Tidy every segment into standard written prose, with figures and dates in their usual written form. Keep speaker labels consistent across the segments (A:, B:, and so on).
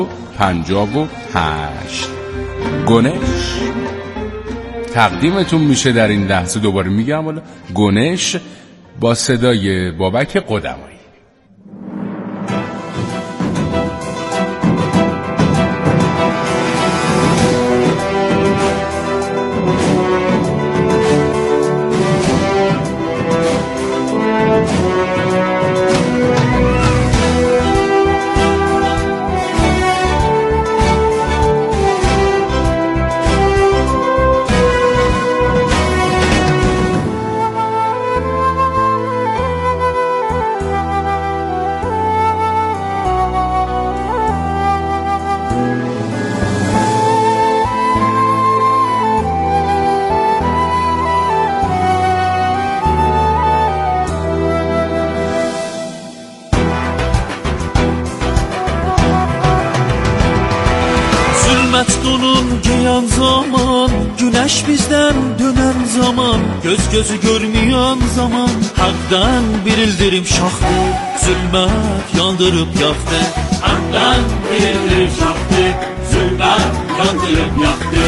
A: 58. گنش تقدیمتون میشه در این لحظه. دوباره میگم حالا گنش با صدای بابک قدمایی.
B: Donun geyan zaman, güneş bizden dönen zaman, göz gözü görmeyen zaman, hakdan bir ildirim şahtı, zulmet yandırıp yaktı. Hakdan bir ildirim şahtı, zulmet yandırıp yaktı.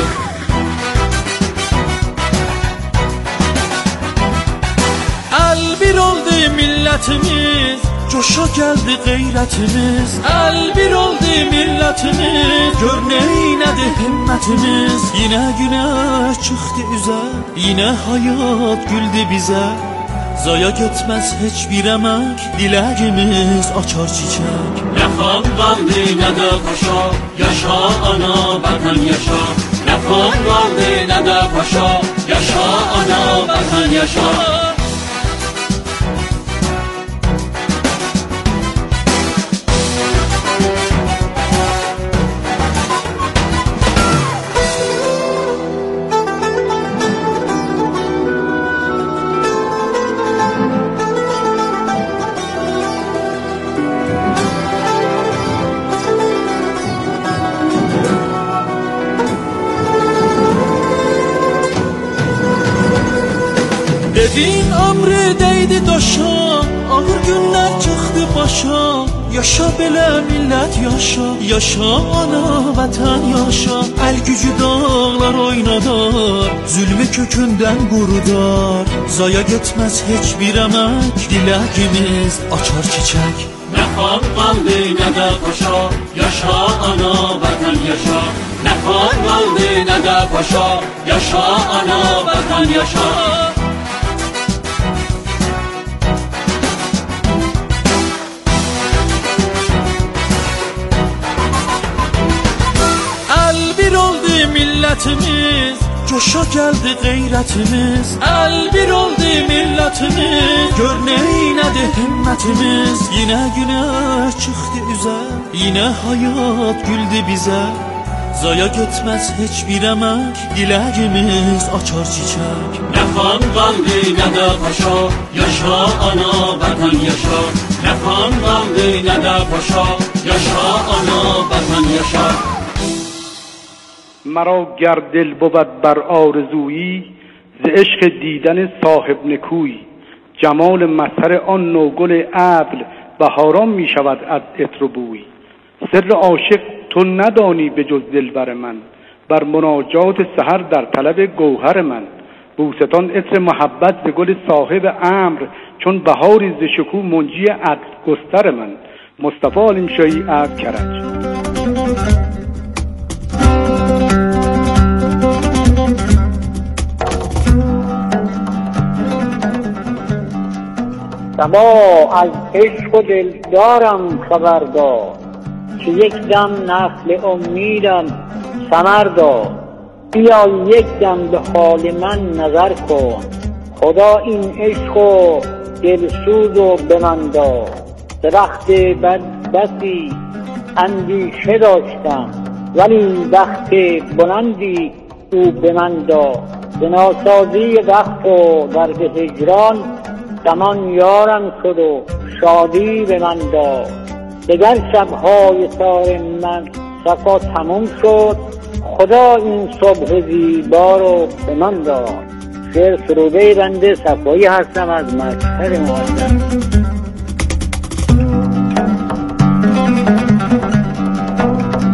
B: El bir oldu milletimiz, coşa geldi gayretimiz. El bir oldu milletimiz, gör neynedi himmetimiz. Yine güneş çıktı üzer, yine hayat güldü bize. Zaya gitmez hiçbir emek, dileğimiz açar çiçek. Ne xan kaldı ne de paşa, yaşa ana vatan yaşa. Ne xan kaldı ne de paşa, yaşa ana vatan yaşa. Dedin ömrü değdi daşa, ağır günler çıktı başa. Yaşa bile millet yaşa, yaşa ana vatan yaşa. El gücü dağlar oynadar, zulmü kökünden kurudar. Zaya gitmez hiçbir emek, dileğimiz açar çiçek. Ne xan kaldı ne de paşa, yaşa ana vatan yaşa. Ne xan kaldı ne de paşa, yaşa ana vatan yaşa. Bir oldu milletimiz, coşa geldi gayretimiz. El bir oldu milletimiz, gör neynedi himmetimiz. Yine güneş çıktı üzer, yine hayat güldü bize. Zaya gitmez hiçbir emek, dileğimiz açar çiçek. Ne xan kaldı ne de paşa, yaşa ana vatan yaşa. Ne xan kaldı ne de paşa, yaşa ana vatan yaşa.
C: مرا گر دل بود بر آرزویی ز عشق دیدن صاحب نکویی. جمال مظهر آن نوگل عدل بهاران می شود از عطر و بوی. سر عاشق تو ندانی به جز دلبر من، بر مناجات سحر در طلب گوهر من. بوستان عطر محبت ز گل صاحب امر، چون بهاری ز شکوه منجی عدل گستر من. مصطفی علیم از کرج.
D: صبا از عشق و دلدارم خبردار، که یک دم نخل امیدم ثمر دار. بیا یک دم به حال من نظر کن، خدا این عشق و دلسوز و به من دار. درخت بسی اندیشه داشتم، ولی وقت بلندی او به من داد. به ناسازی وقت و درد هجران، زمان یارم شد و شادی به من داد. دگر شبهای سار من صفا تموم شد، خدا این صبح زیبا رو به من داد. شعر سروده بنده صفایی هستم از مشهد معظم.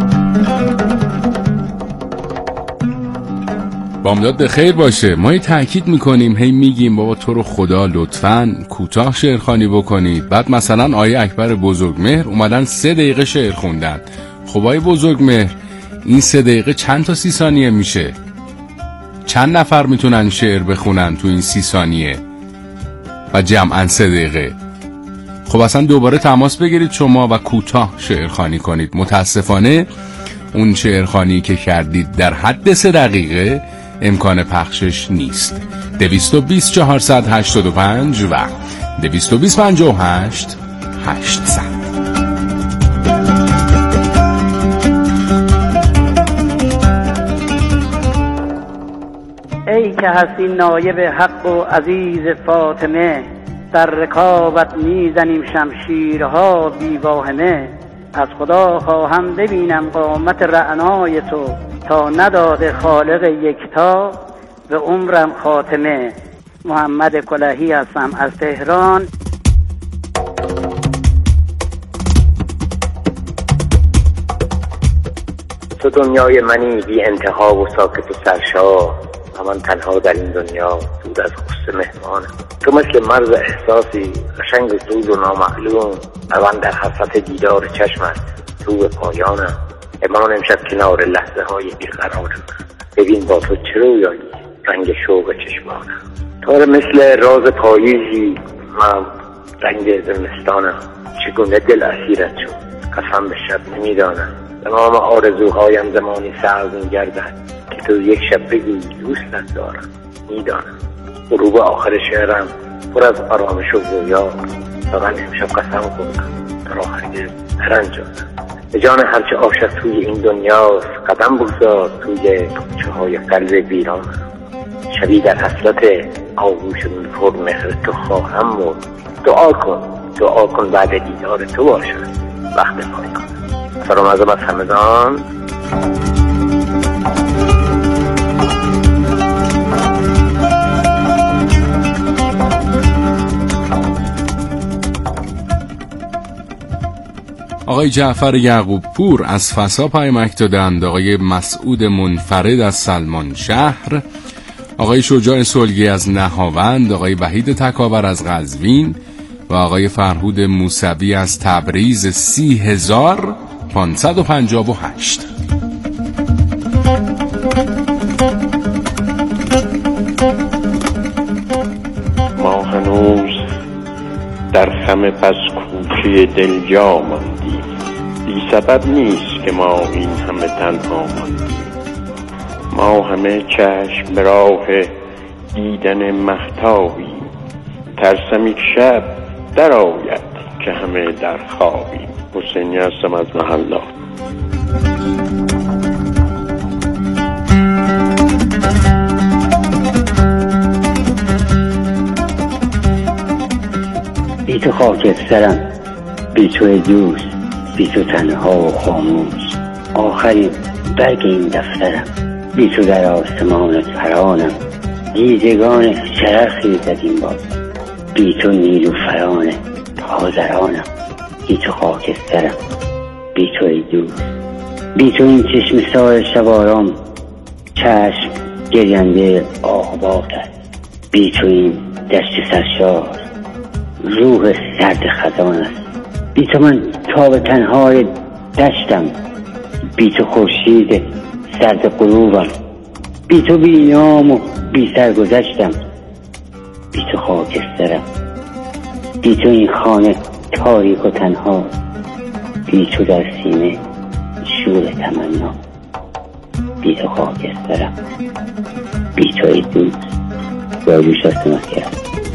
A: بامداد به خیر باشه. ما تأکید میکنیم، هی میگیم بابا تو رو خدا لطفاً کوتاه شعرخوانی بکنید. بعد مثلا آیه اکبر بزرگمهر اومدن 3 دقیقه شعر خوندن. خب آیه بزرگمهر، این 3 دقیقه چند تا 30 ثانیه میشه؟ چند نفر میتونن شعر بخونن تو این 30 ثانیه و جمعاً 3 دقیقه؟ خب اصلا دوباره تماس بگیرید شما و کوتاه شعرخوانی کنید. متاسفانه اون شعرخوانی که کردید در حد 3 دقیقه امکان پخشش نیست. 220 485 و 220 58 800.
D: ای که هستی نایب حق و عزیز فاطمه، در رکابت میزنیم شمشیرها بی واهمه. از خدا خواهم ببینم قامت رعنای تو، تا نداده خالق یکتا به عمرم خاتمه. محمد کلهی هستم از تهران.
E: تو دنیای منی بی انتها و ساکت و سرشار، من تنها در این دنیا دور از غصه مهمانم. تو مثل مرز احساسی قشنگ و سوز و نامعلوم، من در حسرت دیدار چشمت تو به پایانم. امان امشب کنار لحظه های بیقرارم، ببین با تو چه رویایی رنگ شوق چشمانم. تو مثل راز پاییزی، من رنگ زمستانم. چگونه دل اسیرت شد قسم به شب نمیدانم. تمام آرزوهایم زمانی سرد می‌گردد که تو یک شب بگویی دوستت دارم. میدانم غروب آخر شعرم پر از آرامش و رویا، و من امشب قسم خوردم تا را هرگز نرنجانم. به جان هرچه عاشق توی این دنیاست، قدم بگذار توی کوچه‌های قلب ویرانم. شبی در حسرت آغوش پر مهر تو خواهم مرد. دعا کن بعد دیدار تو باشد وقت پایان. سلام از همدان.
A: آقای جعفر یعقوب پور از فسا پیامک دادند. آقای مسعود منفرد از سلمان شهر، آقای شجاع سلگی از نهاوند، آقای وحید تکاور از قزوین و آقای فرهود موسوی از تبریز 30558.
F: ما هنوز در خم پس کوچه دل جا ماندیم، بی سبب نیست که ما این همه تنها ماندیم. ما همه چشم به راه دیدن مهتابیم، ترسم یک شب در آید که همه در خوابیم. حسینی هستم از محلا.
D: بی تو خاکسترم، بی تو دوست، بی تو تنها و خاموش. آخرین برگ این دفترم، بی تو در آسمان ترانم. دیدگان چرخی زدیم باز، بی تو نیلوفران پازرانم. بی تو خاکسترم، بی تو ای دوست، بی تو این چشم سار شبارم، چشم گرینده آقابات است. بی تو این دشت سرشار، روح سرد خزان است. بی تو من تاب تنهای دشتم، بی تو خورشید سرد غروبم. بی تو بی نام و بی سرگذشتم، بی تو خاکسترم. بی تو این خانه تاریک و تنها، بی تو در سینه شور تمنا. بی تو خاکسترم، بی تو ای دوست. داریوش هستم از کرد.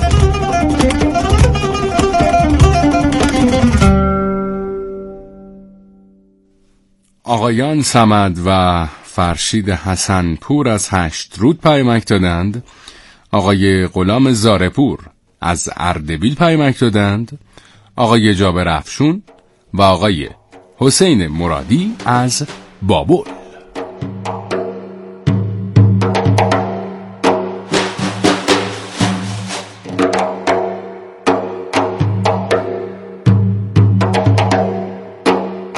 A: آقایان صمد و فرشید حسن پور از 8 رود پیامک دادند. آقای غلام زارپور از اردبیل پیامک دادند. آقای جابر افشون و آقای حسین مرادی از بابل.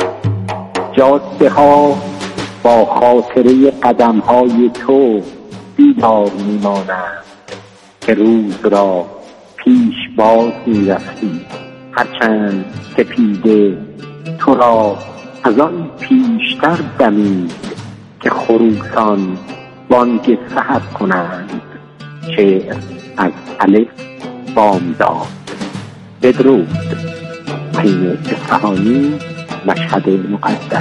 D: جاده ها با خاطره قدم های تو بیدار میمانند که روز را پیش باز میرفتی. هرچند سپیده تو را از آن پیشتر دمید که خروسان بانگ سحر کنند. شعر از الف بامداد. بدرود. حسین اصفهانی، مشهد مقدس.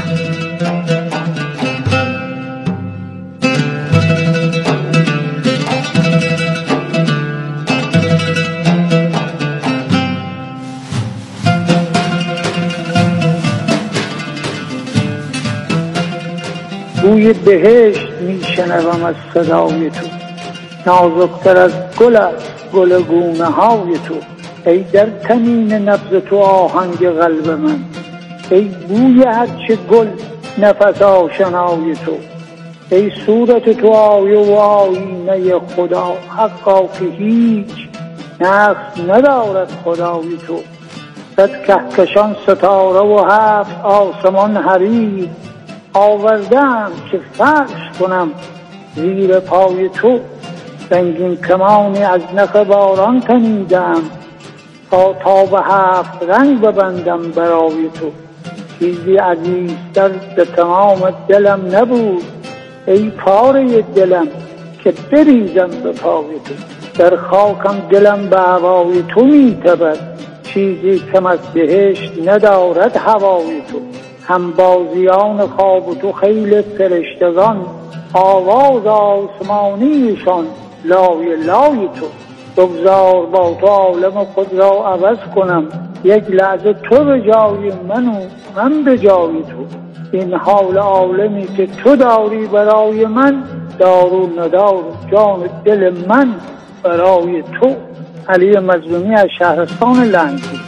D: بوی بهشت میشنوم از صدای تو، نازکتر از گل است گل گونه های تو. ای در کمین نبض تو آهنگ قلب من، ای بوی هرچه گل نفس آشنای تو. ای صورت تو آیه و آینه خدا، حقا که هیچ نقص ندارد خدای تو. صد کهکشان ستاره و 7 آسمان حریر آوردم که فرش کنم زیر پای تو. رنگین کمانی از نخ باران تنیدم تا به 7 رنگ ببندم برای تو. چیزی عزیزتر به تمام دلم نبود، ای پاره دلم که بریزم به پای تو. در خاکم دلم به هوای تو میتبد، چیزی کم از بهشت ندارد هوای تو. هم بازیان خواب تو خیل فرشتگان، آواز آسمانیشان لای لای تو. بگذار با تو عالم خود را عوض کنم، یک لحظه تو به جای من و من به جای تو. این حال عالمی که تو داری برای من، دارو ندار جان دل من برای تو. علی مظلومی از شهرستان لنگی.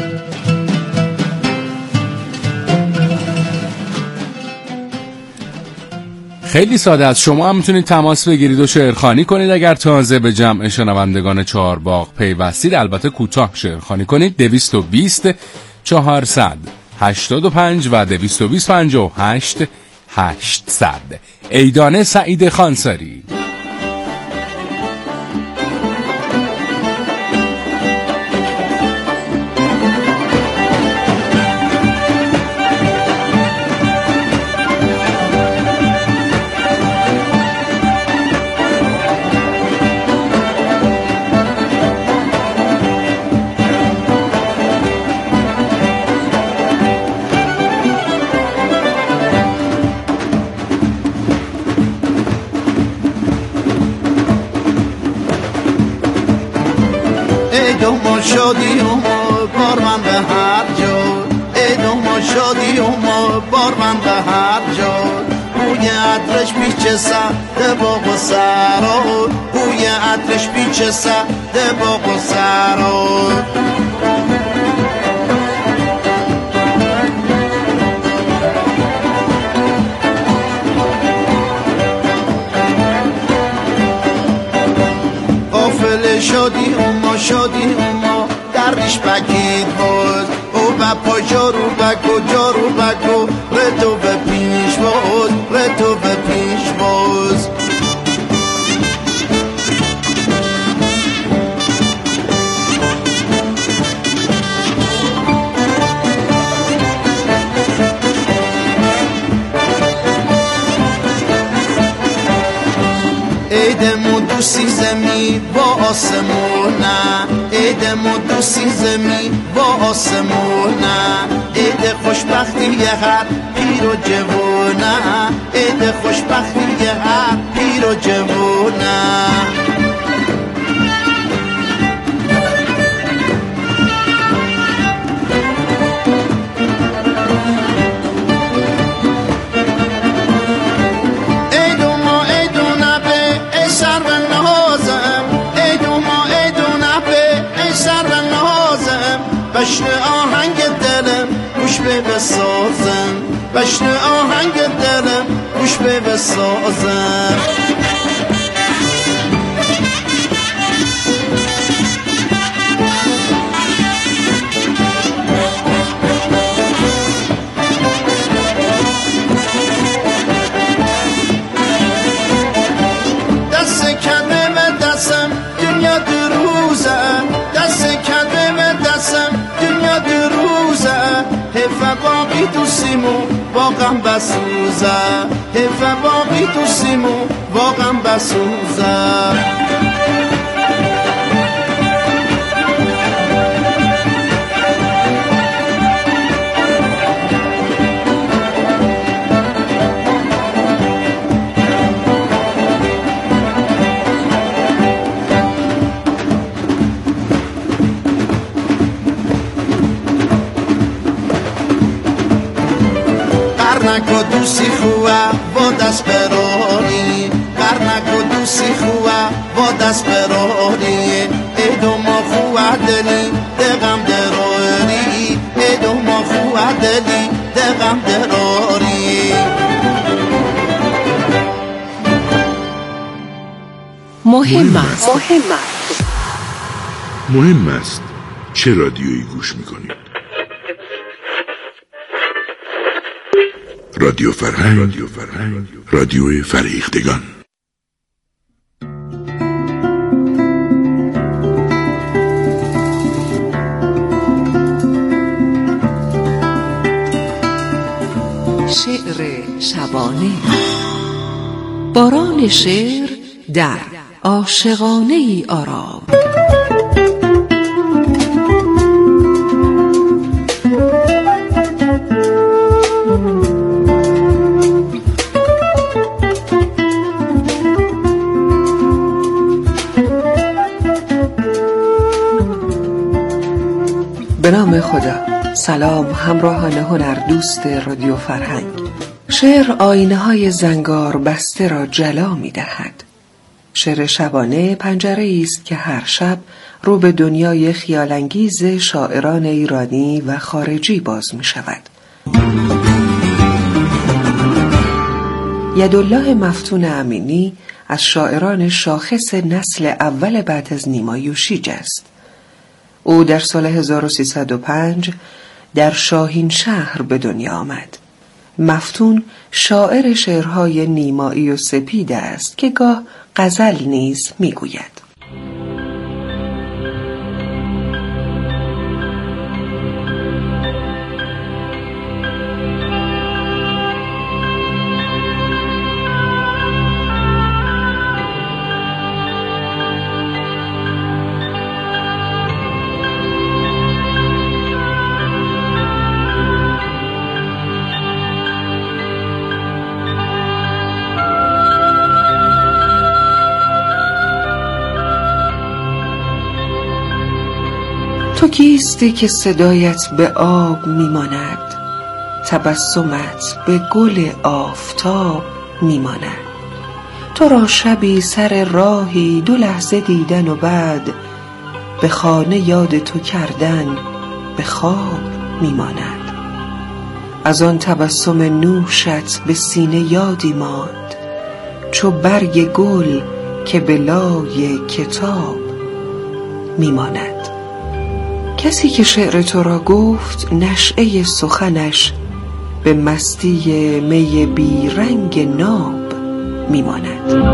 A: خیلی ساده است. شما هم میتونید تماس بگیرید و شعرخوانی کنید اگر تازه به جمع شنوندگان چهارباغ پیوستید. البته کوتاه شعرخوانی کنید. 220 400 85 و 220 58 800. ایدانه سعید خانساری.
B: شادی و بار من به هر جا، ای دوما شادی و بار من به هر جا. بوی عطرش پیچ سر باغ و سرا، بوی عطرش پیچ سر باغ و سرا. قافل شادی ما درش بکید بود او با پاجارو بکو رتو به پیش باز. ایدمو دوستی زمین با آسمونه، ایدمو دوستی زمین با آسمونه. اید خوشبختی یه هر پیر و جوونه، اید خوشبختی یه هر پیر و جوونه. بشن آهنگ دلم گوش بسازم، بشن آهنگ دلم گوش بسازم. دست باقی تو سیمو واقعا بسوزه، حیف باقی تو سیمو واقعا بسوزه. نکو دوستی خواه با دست براری، قر نکو دوستی خواه با دست براری. ای دو ما خواه دلی دقم دراری، ای دو ما خواه دلی دقم دراری.
G: مهم است چه رادیویی گوش میکنید. رادیو فرهنگ، رادیوی فرهیختگان.
H: شعر شبانه. باران شعر در عاشقانه ای آرام. به نام خدا. سلام همراهان هنر دوست رادیو فرهنگ. شعر آینه های زنگار بسته را جلا می دهد. شعر شبانه پنجره است که هر شب رو به دنیای خیالانگیز شاعران ایرانی و خارجی باز می شود. یدالله مفتون امینی از شاعران شاخص نسل اول بعد از نیما یوشیج است. او در سال 1305 در شاهین شهر به دنیا آمد. مفتون شاعر شعرهای نیمایی و سپید است که گاه غزل نیز میگوید. تو کیستی که صدایت به آب میماند، تبسمت به گل آفتاب میماند. تو را شبی سر راهی 2 لحظه دیدن و بعد به خانه یاد تو کردن به خواب میماند. از آن تبسم نوشت به سینه یادی ماند، چو برگ گل که به لای کتاب میماند. کسی که شعر تو را گفت نشأه سخنش به مستی می بی رنگ ناب میماند.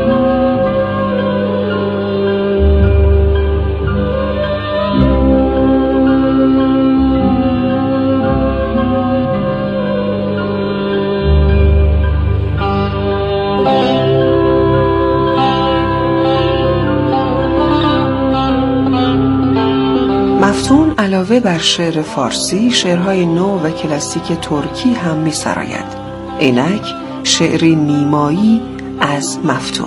H: مفتون علاوه بر شعر فارسی شعرهای نو و کلاسیک ترکی هم می سراید. اینک شعری نیمایی از مفتون.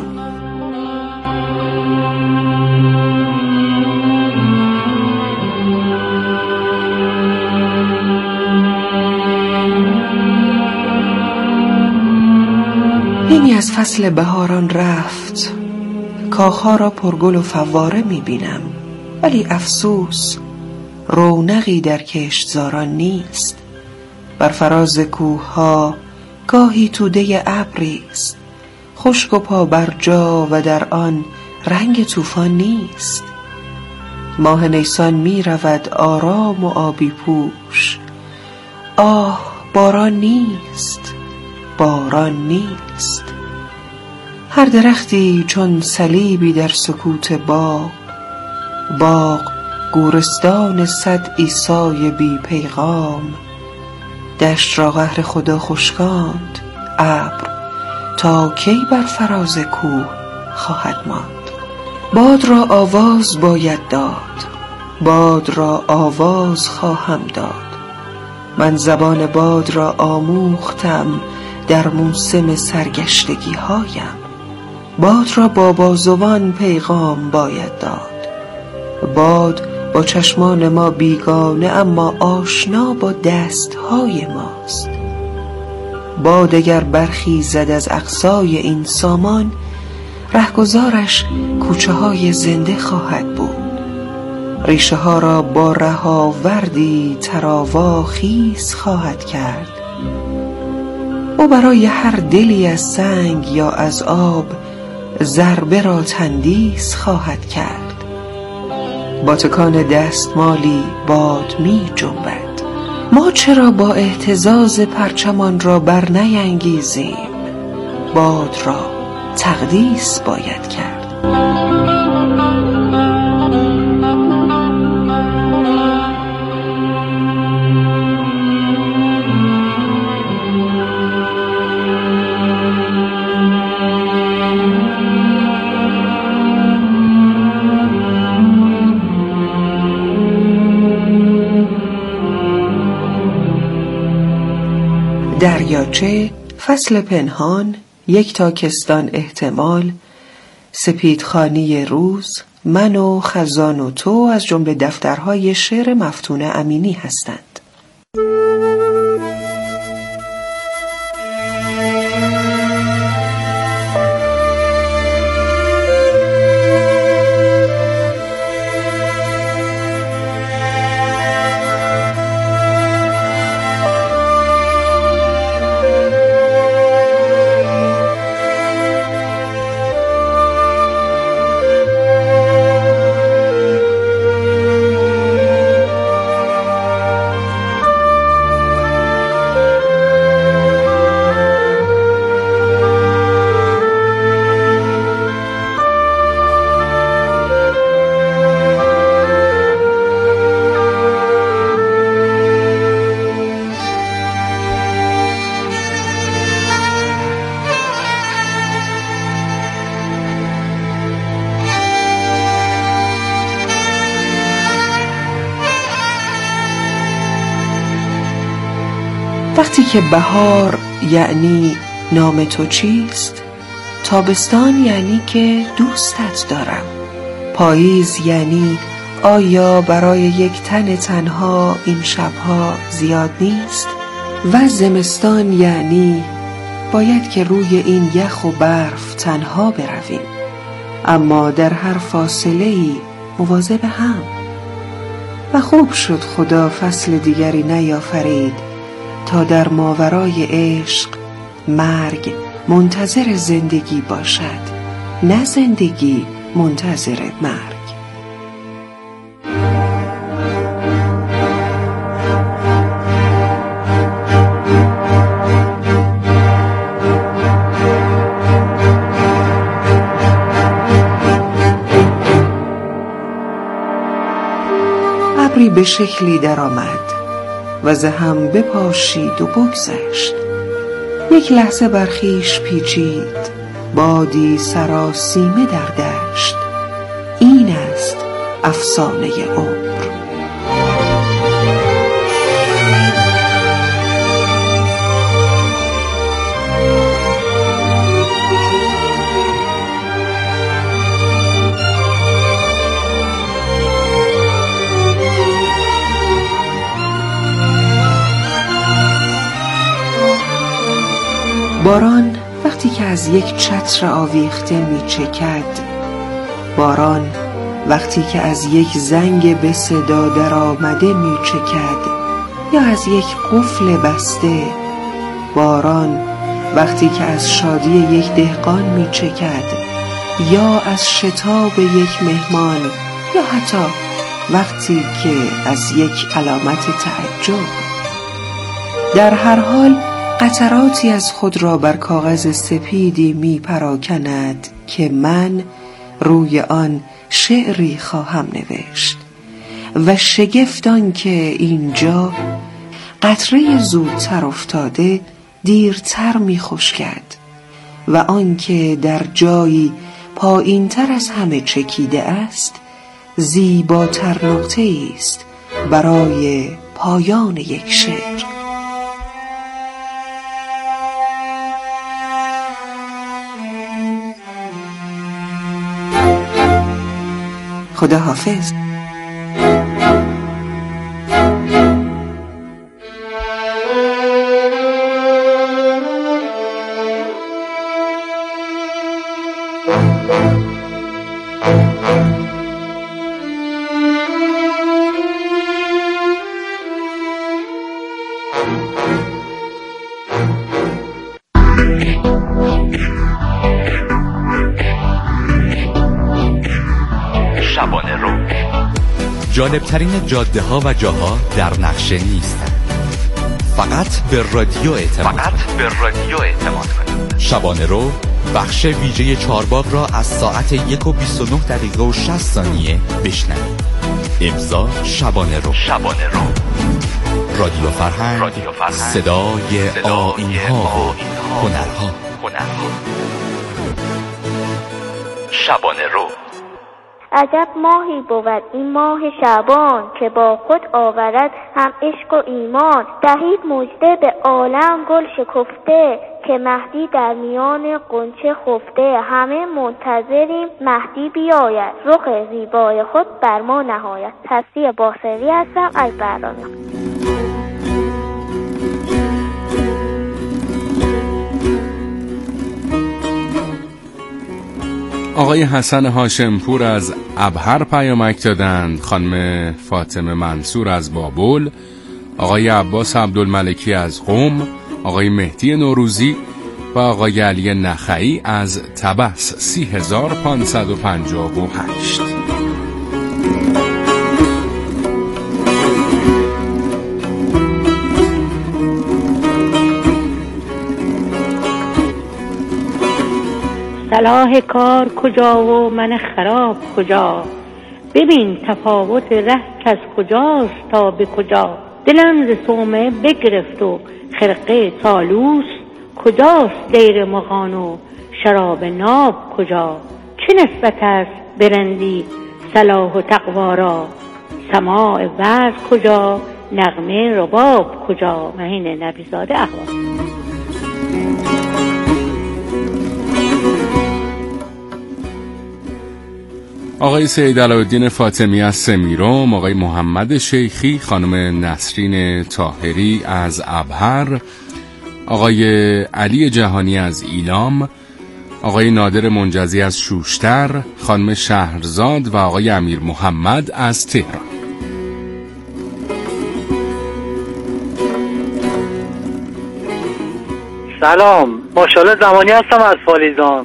H: نیمی از فصل بهاران رفت، کاخها را پرگل و فواره می بینم، ولی افسوس رونقی در کشتزاران نیست. بر فراز کوه‌ها گاهی توده ابری است، خشک و پا بر جا و در آن رنگ طوفان نیست. ماه نیسان می رود آرام و آبی پوش، آه باران نیست، باران نیست. هر درختی چون صلیبی در سکوت باغ، باغ گورستان 100 عیسای بی پیغام، دشت را قهر خدا خشکاند، ابر تا کی بر فراز کوه خواهد ماند. باد را آواز باید داد، باد را آواز خواهم داد. من زبان باد را آموختم در موسم سرگشتگی هایم. باد را با بازوان پیغام باید داد. باد با چشمان ما بیگانه اما آشنا با دستهای ماست. باد اگر برخیزد از اقصای این سامان، رهگذارش کوچه های زنده خواهد بود. ریشه ها را با رهاوردی تراوا خیز خواهد کرد. او برای هر دلی از سنگ یا از آب ضربه را تندیس خواهد کرد. با تکان دستمالی باد می جنبد. ما چرا با اهتزاز پرچمان را بر نینگیزیم؟ باد را تقدیس باید کرد. دریاچه، فصل پنهان، یک تاکستان احتمال، سپیدخانی روز، من و خزان و تو از جمله دفترهای شعر مفتون امینی هستند. وقتی که بهار یعنی نام تو چیست، تابستان یعنی که دوستت دارم، پاییز یعنی آیا برای یک تن تنها این شبها زیاد نیست، و زمستان یعنی باید که روی این یخ و برف تنها برویم، اما در هر فاصله‌ای مواظب هم. و خوب شد خدا فصل دیگری نیافرید تا در ماورای عشق مرگ منتظر زندگی باشد، نه زندگی منتظر مرگ. ابری به شکلی درآمد و ز هم بپاشید و بگذشت. یک لحظه بر خویش پیچید، بادی سراسیمه در دشت. این است افسانه عمر. باران وقتی که از یک چتر آویخته می چکد، باران وقتی که از یک زنگ به صدا در آمده می چکد یا از یک قفل بسته، باران وقتی که از شادی یک دهقان می چکد یا از شتاب یک مهمان، یا حتی وقتی که از یک علامت تعجب. در هر حال قطراتی از خود را بر کاغذ سپیدی می پراکند که من روی آن شعری خواهم نوشت و شگفت آن که اینجا قطره زودتر افتاده دیرتر می خشکد و آنکه در جایی پایینتر از همه چکیده است زیباتر نقطه است برای پایان یک شعر. خدا حافظ.
I: شبانه رو. جالبترین جاده ها و جاها در نقشه نیستند. فقط به رادیو اعتماد کنید. شبانه رو بخش ویژه چارباغ را از ساعت 1:29:60 بشنوید. امضا شبانه رو. رادیو فرهنگ. صدای آیین‌ها و هنرها.
J: شبانه رو. عجب ماهی بود این ماه شعبان، که با خود آورد هم عشق و ایمان. دهید مژده به عالم گل شکفته، که مهدی در میان غنچه خفته. همه منتظریم مهدی بیاید، رخ زیبای خود بر ما نهاید. تصفیه باخری هستم از برنامه.
A: آقای حسن هاشمپور از ابهر پیامک دادند، خانم فاطمه منصور از بابل، آقای عباس عبدالملکی از قم، آقای مهدی نوروزی و آقای علی نخعی از طبس 30558.
K: صلاح کار کجا و من خراب کجا؟ ببین تفاوت ره از کجاست تا به کجا. دلم ز صومعه بگرفت و خرقه طالوس، کجاست دیر مغان و شراب ناب کجا؟ چه نسبت است برندی صلاح و تقوا را؟ سماع وعظ کجا؟ نغمه رباب کجا؟ مهین نبیزاده احوال.
A: آقای سید علاءالدین فاطمی از سمیرم، آقای محمد شیخی، خانم نسرین طاهری از ابهر، آقای علی جهانی از ایلام، آقای نادر منجزی از شوشتر، خانم شهرزاد و آقای امیر محمد از تهران.
L: سلام، ماشاءالله زمانی هستم از فالیزان.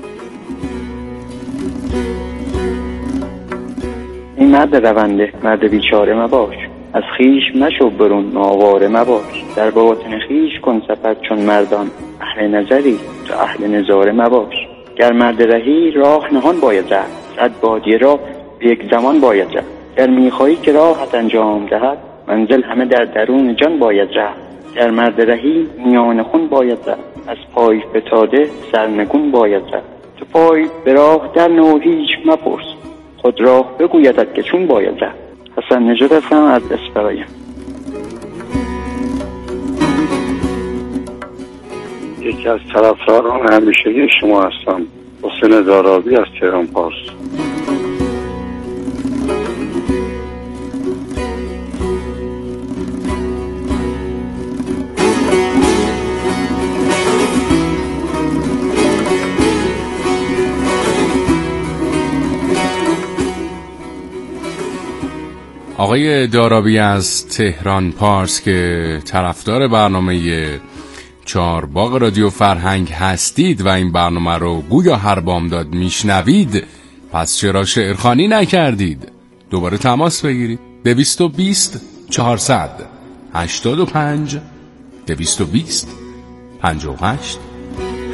M: این مرد رونده، مرد بیچاره مباش، از خیش مشو برون ناواره مباش. در باطن خیش کن سفر چون مردان، اهل نظری تو اهل نظاره مباش. گر مرد رهی راه نهان باید رفت، صد بادیه را به یک زمان باید رفت. گر میخواهی که راحت انجام دهد، منزل همه در درون جان باید رفت. گر مرد رهی میان خون باید رفت، از پای فتاده سرنگون باید رفت. تو پای به راه در نو هیچ مپرس، خود راه بگویدت که چون باید رفت. حسن نژاد هستم از اسپرایم.
F: یکی از طرفداران همیشگی شما هستم، حسین زارابی از تهران پارس.
A: آقای دارابی از تهران پارس که طرفدار برنامه چارباغ رادیو فرهنگ هستید و این برنامه رو گویا هر بامداد میشنوید، پس چرا شعرخوانی نکردید؟ دوباره تماس بگیرید. 220 400 85 220 58